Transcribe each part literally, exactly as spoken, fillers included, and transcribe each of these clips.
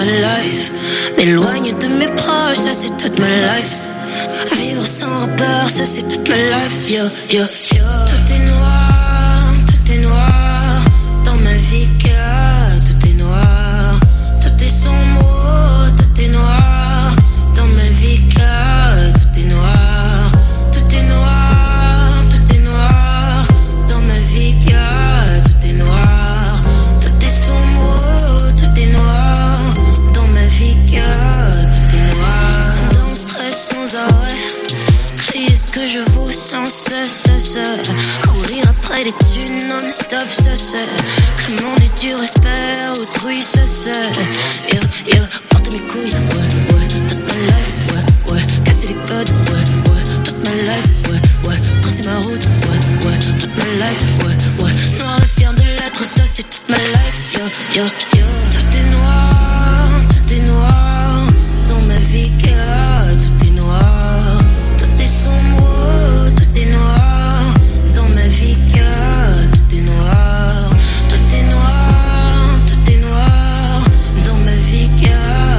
ma life. M'éloigner de mes proches, ça c'est toute ma life. Vivre sans repère, ça c'est toute ma life. Yo, yo, yo. Tout est noir, tout est noir. Dans ma vie, car tout est noir. Tout est sombre, tout est noir. Dans ma vie, car tout est noir. Tout est noir, tout est noir. Dans ma vie, car tout est noir. Tout est sombre, tout est noir. Dans ma vie, car tout est noir. Dans le stress sans arrêt, crier ce que je vaux sans cesse, courir après les thunes non-stop, ça c'est commander du respect, autrui, ça c'est yeah, yeah, porter mes couilles, ouais, ouais, toute ma life, ouais, ouais, casser les codes, ouais, ouais, toute ma life, ouais, ouais, tracer ma route, ouais, ouais, toute ma life, ouais, ouais, noir et fier de l'être, ça c'est toute ma life, yo, yo, yo, tout est noir, tout est noir, dans ma vie, car tout est noir, tout est sombre, tout est noir, dans ma vie, car tout est noir, tout est noir, tout est noir, dans ma vie, car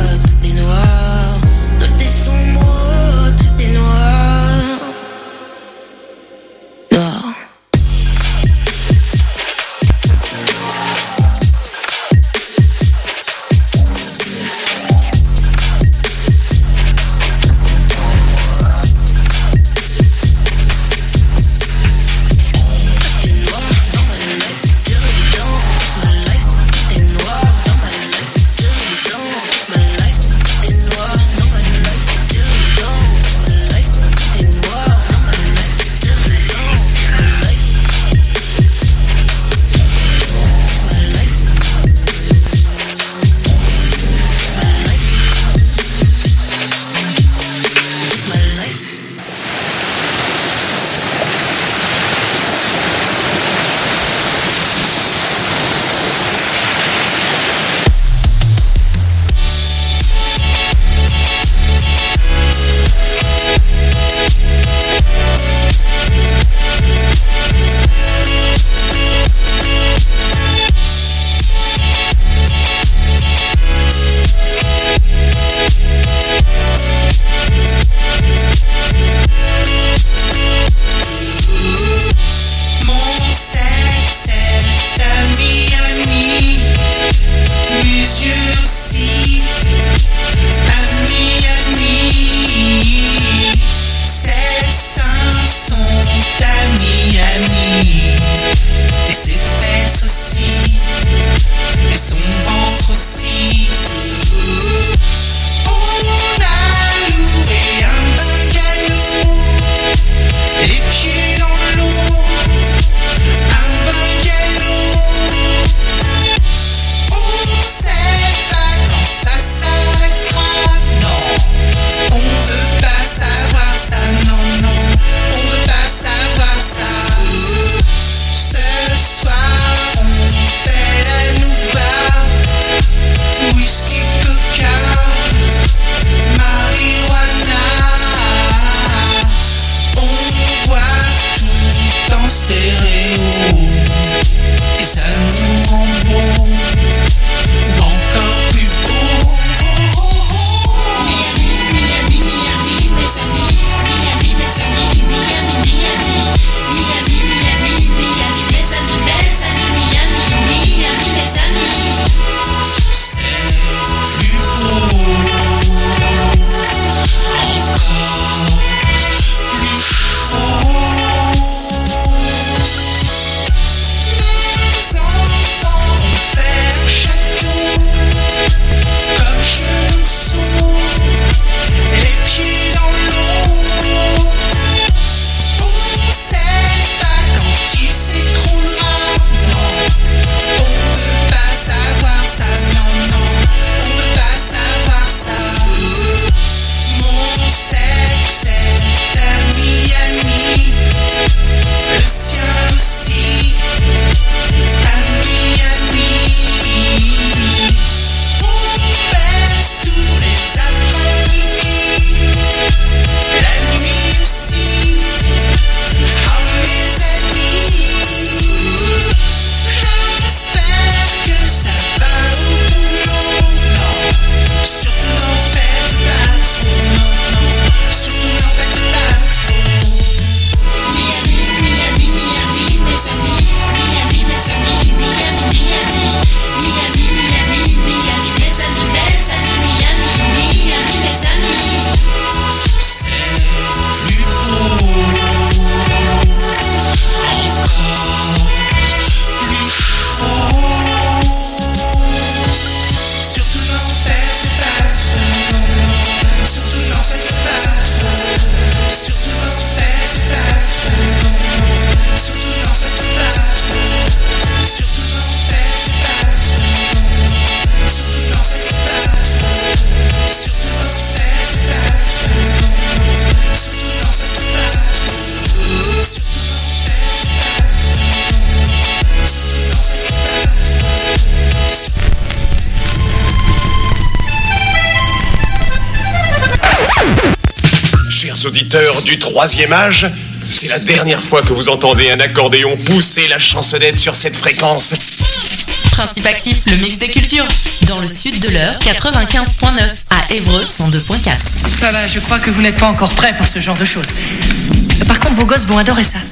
chers auditeurs du troisième âge, c'est la dernière fois que vous entendez un accordéon pousser la chansonnette sur cette fréquence. Principe actif, le mix des cultures. Dans le sud de l'Eure, quatre-vingt-quinze virgule neuf. À Évreux, cent deux virgule quatre. Ça va, je crois que vous n'êtes pas encore prêts pour ce genre de choses. Par contre, vos gosses vont adorer ça.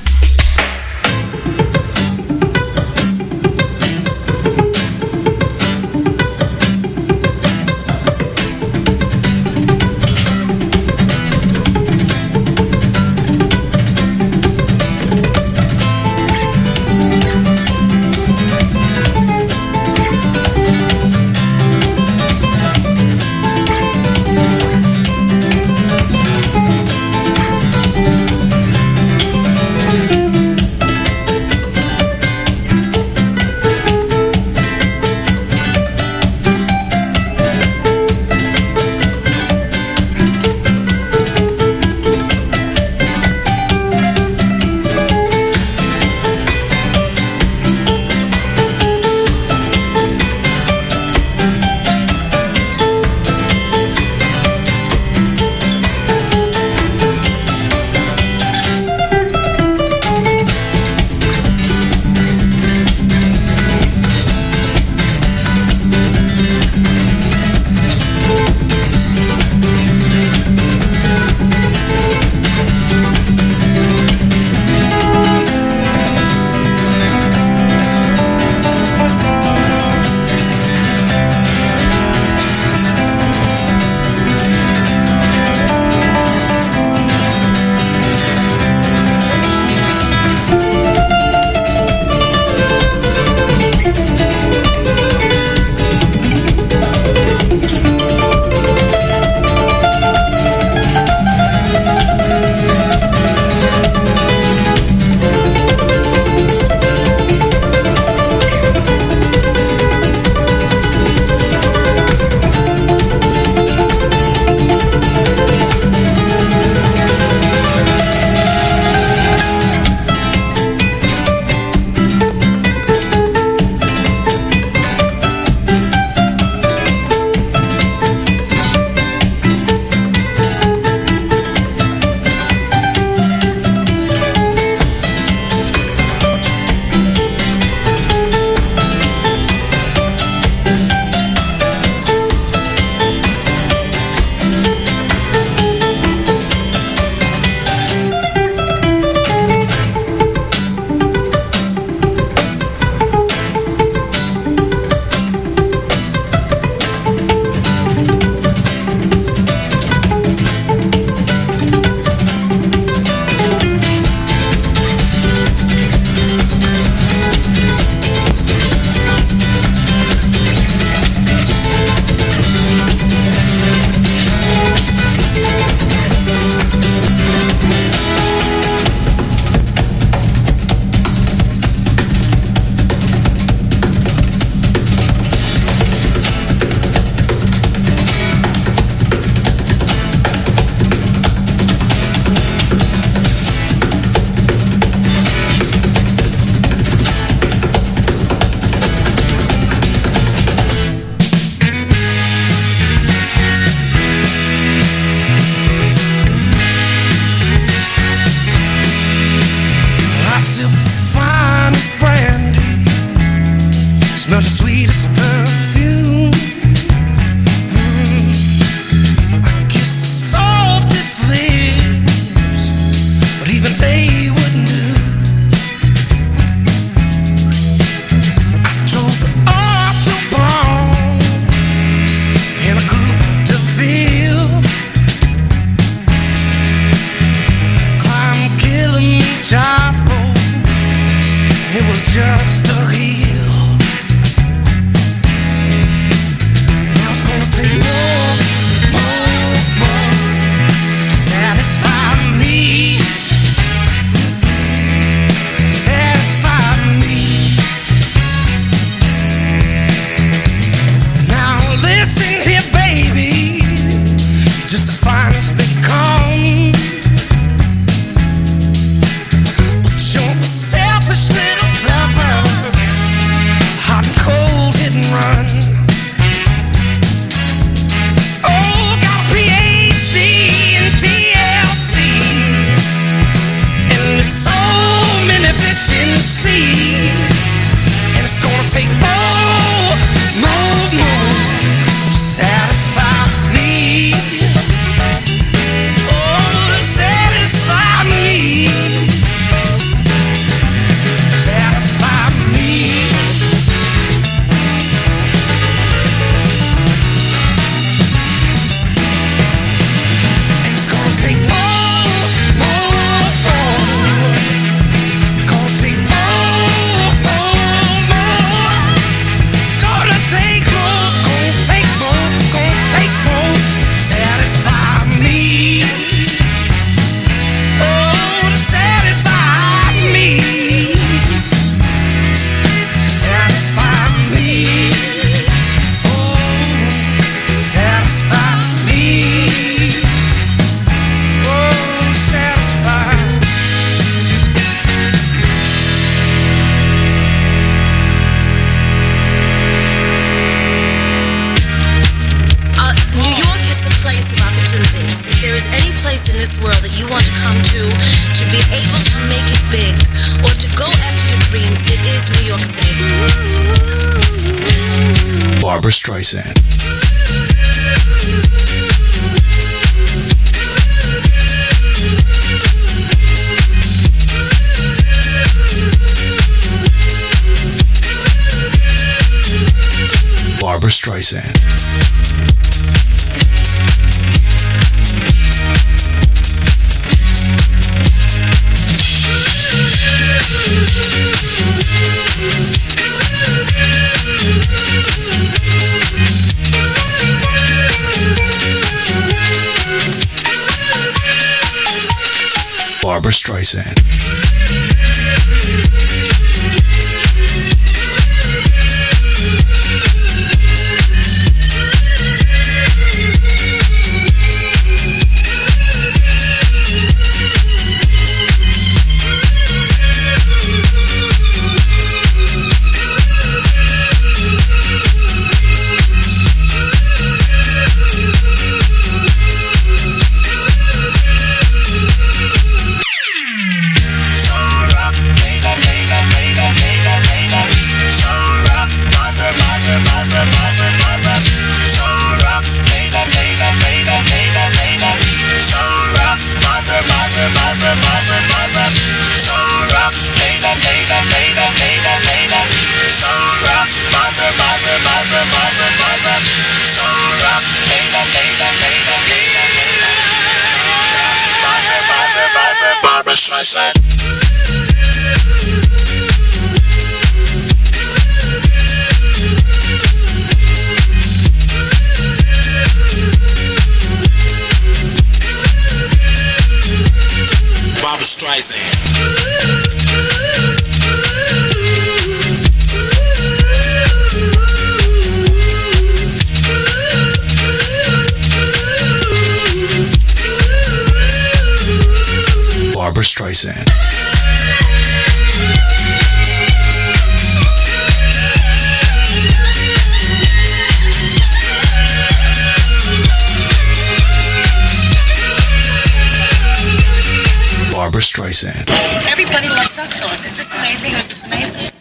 place in this world that you want to come to, to be able to make it big, or to go after your dreams, it is New York City. Barbra Streisand. Barbra Streisand. Barbra Streisand. Barbra Streisand. Barbra Streisand. Barbra Streisand. Barbra Streisand. Everybody loves duck sauce. Is this amazing? Is this amazing?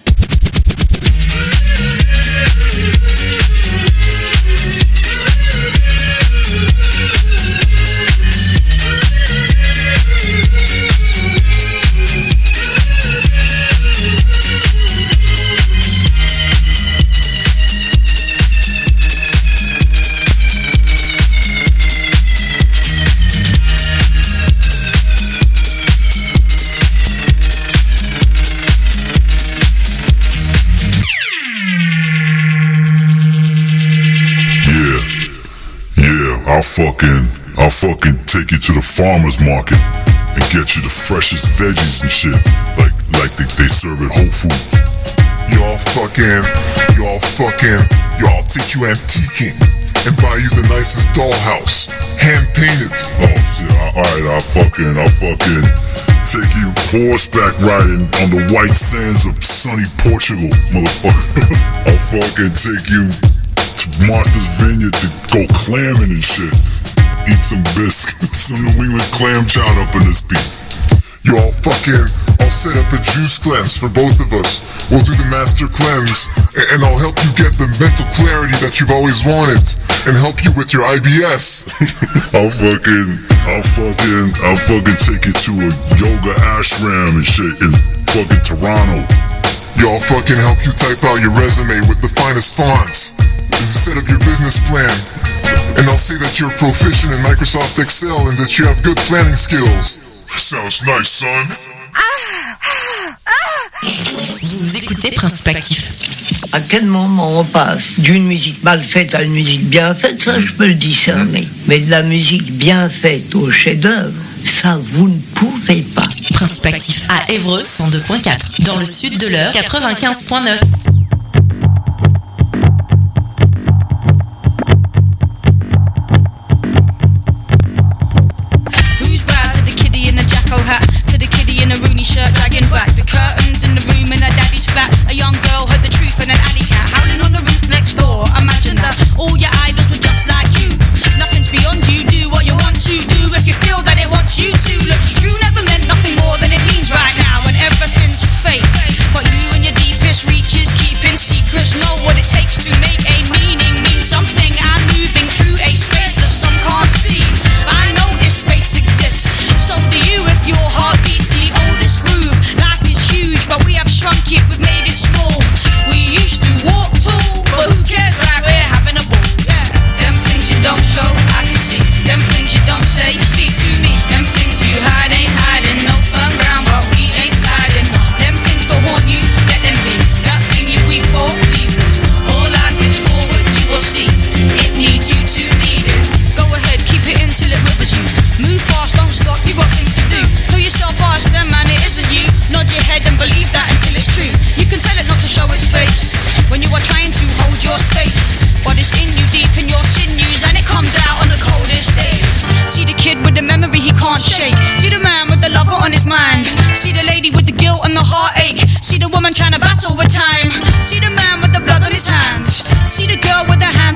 I'll fucking, I'll fucking take you to the farmer's market and get you the freshest veggies and shit, like, like they, they serve at Whole Foods. Y'all fucking, y'all fucking, y'all take you antiquing and buy you the nicest dollhouse, hand painted. Oh shit, alright, I'll fucking, I'll fucking take you horseback riding on the white sands of sunny Portugal, motherfucker. I'll fucking take you to Martha's Vineyard to go clamming and shit. Eat some biscuits, some New England clam chowder up in this piece. Y'all fucking, I'll set up a juice cleanse for both of us. We'll do the master cleanse, and I'll help you get the mental clarity that you've always wanted, and help you with your I B S. I'll fucking, I'll fucking, I'll fucking take you to a yoga ashram and shit in fucking Toronto. Y'all fucking help you type out your resume with the finest fonts. Set up your business plan, and I'll say that you're proficient in Microsoft Excel and that you have good planning skills. Sounds nice, son. Vous écoutez Principe Actif. À quel moment on passe d'une musique mal faite à une musique bien faite, ça je peux le discerner. Mais de la musique bien faite au chef-d'œuvre, ça vous ne pouvez pas. Principe Actif à Évreux cent deux point quatre, dans le sud de l'Eure quatre-vingt-quinze point neuf. Hat to the kiddie in a Rooney shirt dragging back the curtains in the room in her daddy's flat. A young girl heard the truth and an alley cat howling on the roof next door. Imagine that all your idols were just like you. Nothing's beyond you. Do what you want to do if you feel that it won't.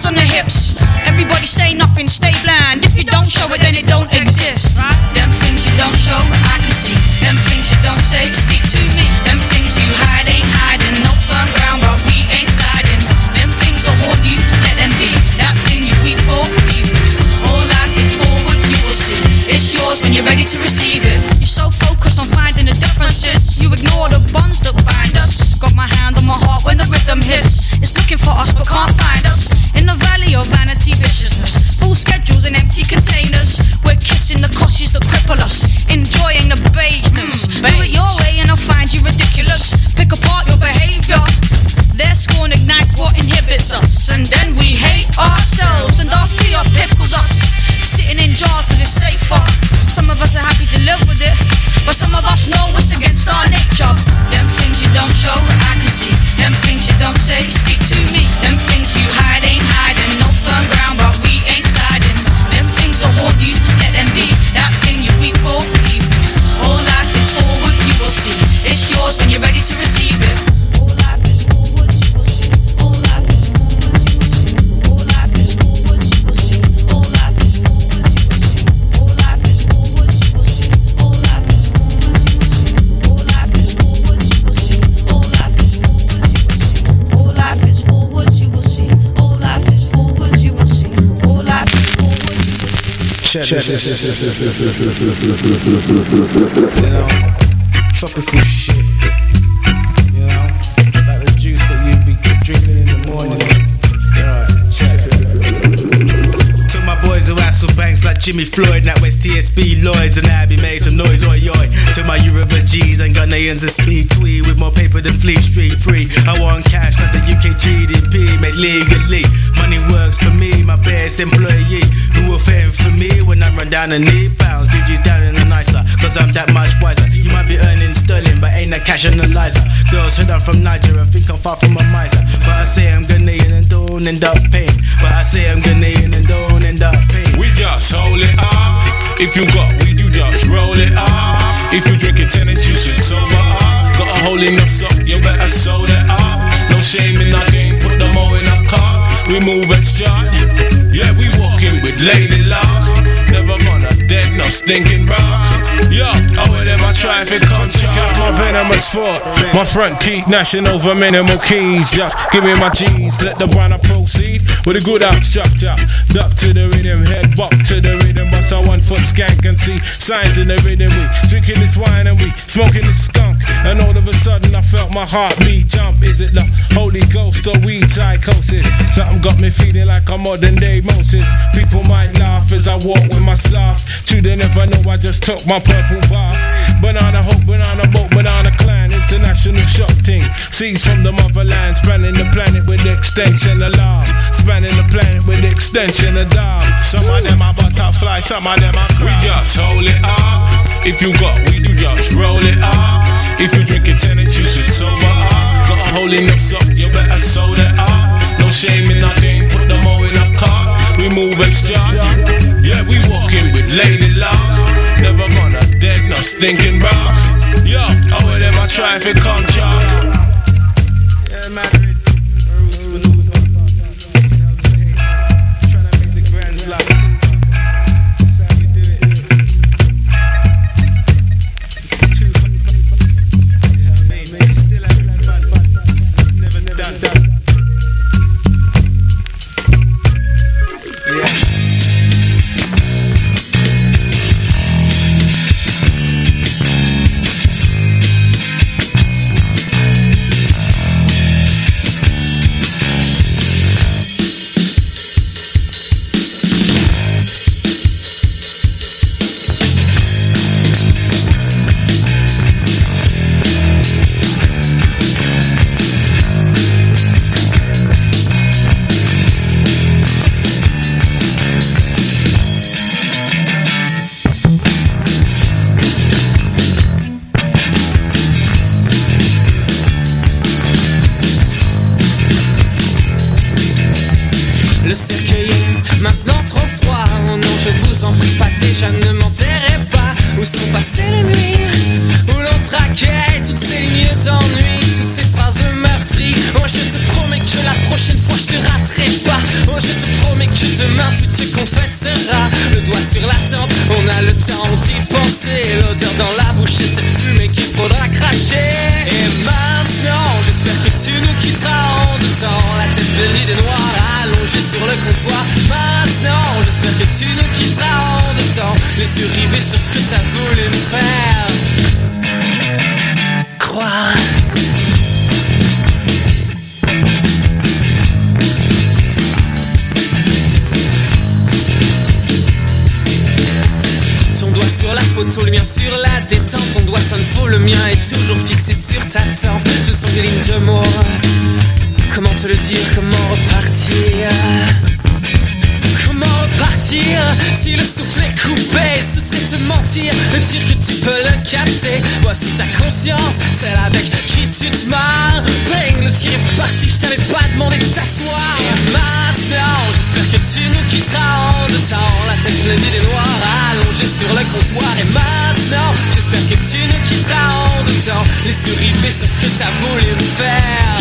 hands on the hips. Everybody say nothing, stay bland. If you don't show it, then it don't exist. Them things you don't show, I can see. Them things you don't say, speak to me. Them things you hide ain't hiding. No firm ground, but we ain't sliding. Them things that haunt you, let them be. That thing you weep for, leave it. All life is forward, you will see. It's yours when you're ready to receive it. You're so focused on finding the differences, you ignore the bonds that bind us. Got my hand on my heart when the rhythm hits. It's looking for us but can't find us. In the valley of vanity viciousness, full schedules and empty containers. We're kissing the coshes that cripple us, enjoying the beigeness. Mm, Do it your way and I'll find you ridiculous. Pick apart your behavior. Their scorn ignites what inhibits us, and then we hate ourselves, and our fear pickles us. Sitting in jars till it's safer. Some of us are happy to live with it, but some of us know it's against our nature. Them things you don't show, I can see. Them things you don't say, speak to me. Them things you hide ain't hiding. No firm ground, but we ain't sliding. Them things that haunt you, let them be. That thing you weep for, leave it. All life is forward, you will see. It's yours when you're ready to receive it. All life is forward, you will see. All life is forward, you will see. All life is forward, you will see. All life is forward, you will see. All life is forward, you will see. All life is forward, you will see. All life is forward, you will see. All life is forward, you will see. All life is forward, you will see. Check this. You know, tropical shit. You know, like the juice that you be drinking in the morning. Alright, check it. Took my boys to Hassel Banks like Jimmy Floyd, now West T S B Lloyds, and Abbey made some noise, oi oi. Took my Yoruba G's and Ghanaians and speed tweed with more paper than Fleet Street free. I want cash, not the U K G D P, made legally. Money works for me, my best employee. Who will fend for me when I run down and need pounds? D G's down in the nicer, cause I'm that much wiser. You might be earning sterling, but ain't a cash analyzer. Girls heard I'm from Nigeria and think I'm far from a miser. But I say I'm Ghanaian and don't end up paying. But I say I'm Ghanaian and don't end up paying. We just hold it up. If you got weed, you just roll it up. If you drinking tenants, you should sober up. Got a hole in your sock, you better sold it up. No shame in our game, put them all in a car. We move and strut, yeah, we walking with lady luck. Never gonna dead, no stinking rock. Yo, I wear them, I try if it comes check out my venomous foot. My front teeth gnashing over minimal keys. Just give me my jeans, let the brand proceed. With a good out structure. Duck to the rhythm, head bop to the rhythm. Bust a one foot skank and see signs in the rhythm. We drinking this wine and we smoking this skunk. And all of a sudden I felt my heartbeat jump. Is it the Holy Ghost or weed psychosis? Something got me feeling like a modern day Moses. People might laugh as I walk with my slough. True, they never know I just took my purple bath. Banana hope, banana boat, banana clan. International shop team. Seeds from the motherland. Spanning the planet with the extension of love. Spanning the planet with the extension of dog. Some of them are butterfly, some of them are crowd. We just hold it up. If you got weed, you just roll it up. If you drinking tenants, you should sober up. Got a hole in your sock, you better sold it up. No shame in our game, put them all in a car. We move and strut, yeah, we walking with lady luck. Never gonna dead, no stinking rock. Yo, I wear them, I try if it come chalk. Yeah, Madrid, roots maneuver. Trying to make the grand slap. That's how we do it. It's too fun. Yeah, mate, still having fun. Never done. Yeah. Le cercueil est maintenant trop froid. Oh non, je vous en prie, pas déjà, ne m'enterrez pas. Où sont passées les nuits où l'on traquait toutes ces lignes d'ennui, toutes ces phrases meurtries. Oh, je te promets que la prochaine fois je te raterai pas. Oh, je te promets que demain tu te confesseras. Le doigt sur la tempe, on a le temps d'y penser. L'odeur dans la bouche et cette fumée qu'il faudra cracher. Et maintenant, j'espère que tu nous quitteras en deux temps. La tête venue des noirs allongée sur le comptoir. Maintenant, j'espère que tu nous quitteras en deux temps. Les yeux rivés sur ce que t'as voulu me faire croire. Ton doigt sur la photo, le mien sur la détente. Ton doigt sonne faux, le mien est toujours fixé sur ta tempe. Ce sont des lignes de mots. Comment te le dire, comment repartir? Comment repartir si le souffle est coupé? Ce serait te mentir, de dire que tu peux le capter. Voici ta conscience, celle avec qui tu te marres. Bang, le tir est parti, je t'avais pas demandé de t'asseoir. Et maintenant, j'espère que tu nous quitteras en deux temps. La tête bleue des noirs allongée sur le comptoir. Et maintenant, j'espère que tu nous quitteras en deux temps. Les yeux rivés sur ce que t'as voulu me faire.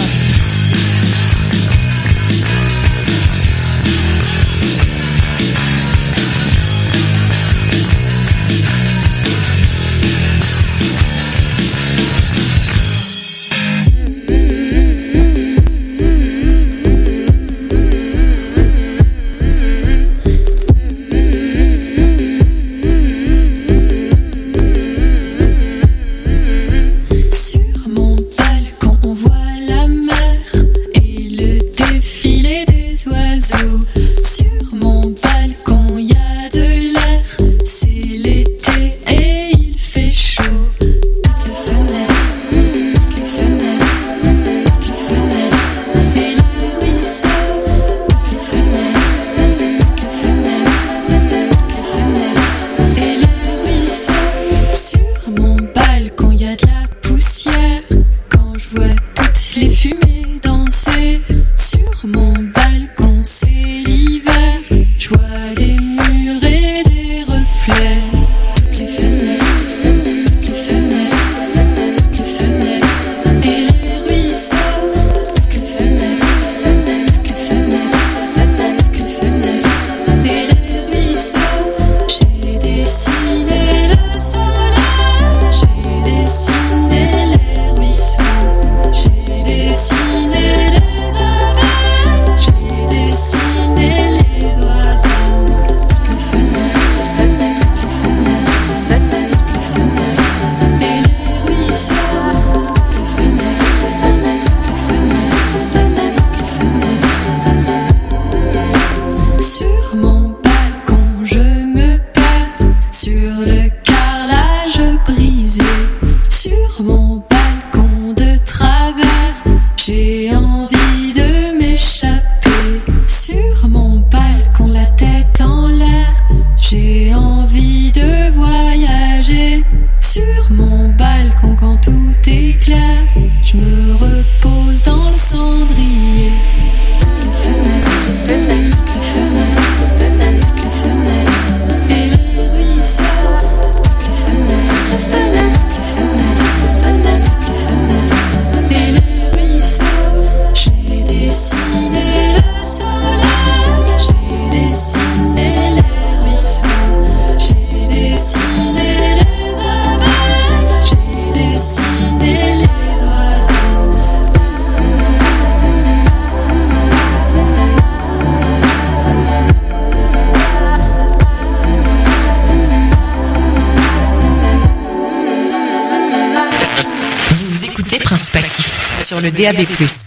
Sur le D A B plus.